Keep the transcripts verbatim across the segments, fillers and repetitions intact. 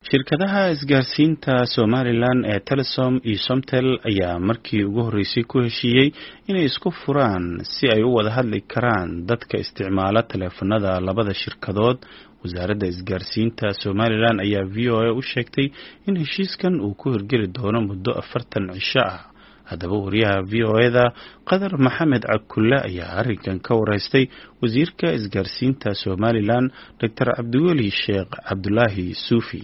shirkadaha isgaarsiinta Somaliland ee Telesom iyo Somtel ayaa markii ugu horeysay ku heshiiyay inay isku furaan si ay u wada hadli karaan dadka isticmaala teleefanada labada shirkadood. wasaaradda isgaarsiinta Somaliland ayaa V O A u sheegtay in heshiiskan uu ku hirgeli doono muddo afartan cisho ah. haddaba wariyaha V O A-da Qadar Maxamed Cakulle ayaa arrinkan ka wareystay wasiirka isgaarsiinta Somaliland Doctor Cabdiweli Sheekh Cabdulaahi Suufi.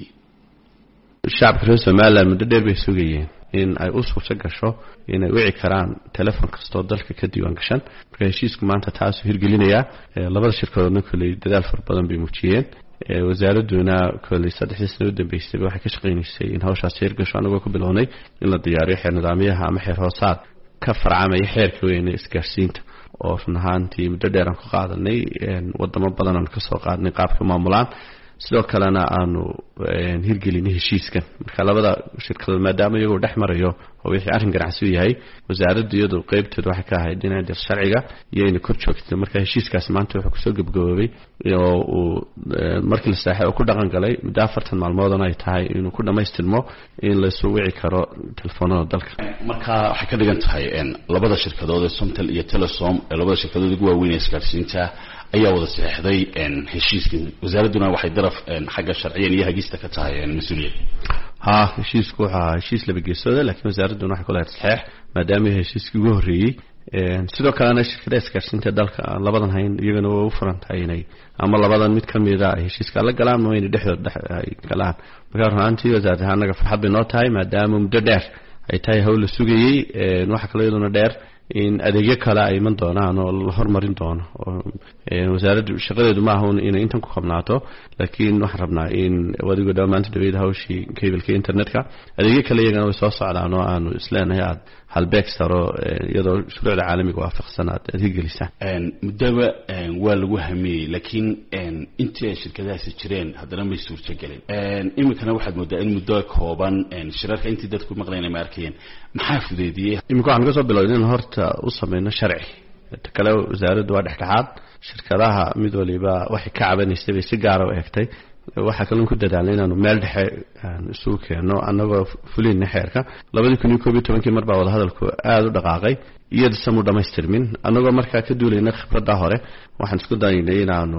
shacabka Somaliland muddo dheer bay sugayeen in ay u suurto gasho in ay wici karaan telefoon kasta oo dalka ka diiwaan gashan. marka heshiisku maanta taas uu hirgelinayaa labada shirkadoodna kale dadaal far badan bay muujiyeen. wasaaraduna kale saddexdii sano u dambeysay waxay ka shaqeynaysay in hawshaas hirgasho anagoo ku bilownay in la diyaariyo xeer nidaamyaha ama xeer hoosaad ka farcamaya xeerka weyn ee isgaarsiinta oo run ahaantii muddo dheer aan ku qaadanay wadamo badan aan ka soo qaadnay qaabka maamulaan sidoo kalena aanu hirgelinay heshiiskan. marka labada shirkadood maadaama iyagoo dhex marayo oo wixii arrin ganacsi u yahay wasaaraddu iyadu qaybteedu waxay ka ahayd inay dir sharciga iyo inay kor joogto. marka heshiiskaasi maanta wuxuu kusoo gabagaboobay oo uu markii la saaxay oo ku dhaqan galay muddo afartan maalmoodana ay tahay inuu ku dhammaystirmo in la soo wici karo telefoonada dalka. marka waxay ka dhigan tahay labada shirkadood ee Somtel iyo Telesom ee labada shirkadood ugu waaweyn ee isgaarsiinta ayaa wada saxeexday heshiiskan. wasaaraduna waxay daraf xagga sharciyan iyo hagista ka tahay mas'uuliyad. ha heshiisku waxa heshiis laba geesood laakiin wasaaraduna waxay ku leedahay saxeex maadaama heshiiskii ugu horeeyay sidoo kalena shirkadaha isgaarsiinta dalka labadan hayn iyagana waa u furan tahay inay ama labadan mid ka mid ah heshiiska la galaan ama inay dhexdooda ay galaan. marka runtii wasaaradda anaga farxad bay noo tahay maadaama muddo dheer ay tahay hawl la sugayay. waxa kale iyaduna dheer in adeegyo kale ay iman doonaan oo la hormarin doono. wasaaraddu shaqadeedu ma aha inay intan ku qabnaato laakiin waxaan rabnaa in wadiga dhammaantii dawladda hawshii cable-ka internetka adeegyo kale iyagana way soo socdaan oo aanu isleenahay aad halbeeg saro iyadoo shuruucda caalamiga waafaqsan aad hirgelisaan. muddaba waa lagu hamiyey laakiin intii ay shirkadahaasi jireen haddana may suurtagelin. iminkana waxaad moodaa in muddo kooban shirarka intii dadku maqlayna ma arkayeen. maxaa fudeediyey? iminka waxaan kasoo bilownay in horta u sameyno sharci. kale wasaaraddu waa dhexdhexaad. shirkadaha mid waliba waxay ka cabanaysay bay si gaar ah u eegtay. waxaa kaloo ku dadaalnay inaanu meel dhexe isugu keeno annagoo fulinay xeerka. labadii kun iyo koob iyo tobankii mar baa wada hadalku aada u dhaqaaqay iyada samu dhamaystirmin. annagoo markaa ka duulayna khibradda hore waxaan isku daynay inaanu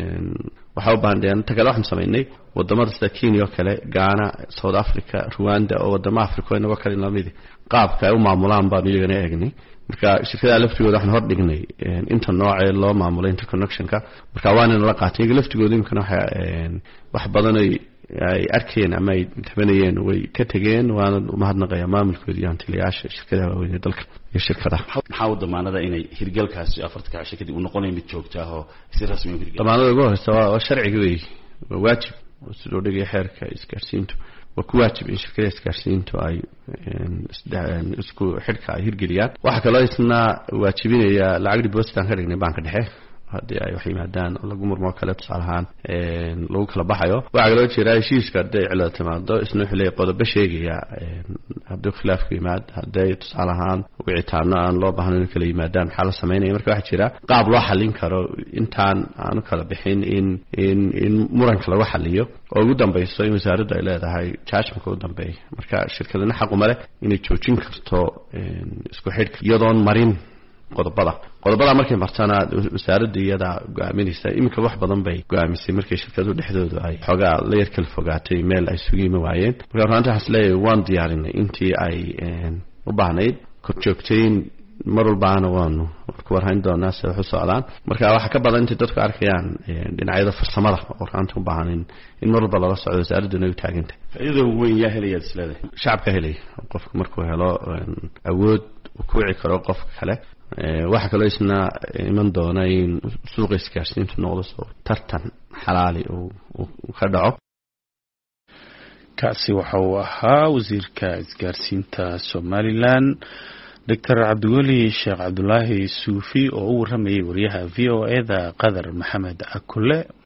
waxa u baahan ta kale waxaan samaynay wadamada sida Kenya oo kale, Ghana, South Africa, Rwanda oo wadamo Afrika inagoo kale lamid qaabka ay u maamulaan baan iyagana eegnay. marka shirkadaha laftigooda waxaan hor dhignay inta noocee loo maamulo interconnectionka. marka waana la qaatay iyaga laftigooda imkana waxa wax badan ay ay arkeen ama ay tabanayeen way ka tageen. waana mahadnaqayaa maamulkooda iyo hantilayaasha shirkadaha waaweyn ee dalka iyo shirkadaha. maxaa u damaanada inay hirgalkaasi afartan cisho kadib u noqonayo mid joogto ah oo si rasmi u hirgal? damaanada ugu horeysa waa sharciga weey, waa waajib sidoo dhigay xeerka isgaarsiintu. waa ku waajib in shirkadaha isgaarsiintu ay isku xidhka ay hirgeliyaan. waxa kaloo isna waajibinaya lacag deposit aan ka dhignay banka dhexe haddii ay wax yimaadaan oo lagu murmo kale tusaale ahaan lagu kala baxayo. waxaa kaloo jira heshiiska hadday cilada timaado isna wuxuu leeyahay qodobo sheegaya haddii khilaafku yimaad hadday tusaale ahaan wicitaano aan loo baahnayn in kala yimaadaan maxaa la sameynaya. marka waxaa jira qaab loo xallin karo intaan aanu kala bixin in in in muranka lagu xalliyo oo ugu dambayso in wasaaraddu ay leedahay judgment ugu dambeeya. marka shirkadana xaq uma leh inay joojin karto isku xidhka iyadoon marin qodobada qodobada markay martana wasaaradda iyada go'aaminaysa. iminka wax badan bay go'aamisay markay shirkaduhu dhexdooda ay xogaa la yar kala fogaatay meel ay sugima waayeen. marka runtii waxaan isleeyahay waan diyaarinay intii ay u baahnayd korjoogtayn mar walbaana waanu ku warhayn doonaa sida wax u socdaan. marka waxa ka badan intii dadku arkayaan dhinacyada farsamada oo runtii u baahan in mar walba lala socdo wasaaradduna ay u taagantahay. faa'iido weyn yaa helaya isleedahay? shacabka helaya qofku markuu helo awood uu ku wici karo qofka kale. waxa kaloo isna iman doona in suuqa isgaarsiintu noqdo soo tartan xalaali uu ka dhaco. kaasi waxa uu ahaa wasiirka isgaarsiinta Somaliland Doctor Cabdiweli Sheekh Cabdulaahi Suufi oo u waramayay wariyaha V O A-da Qadar Maxamed Cakulle.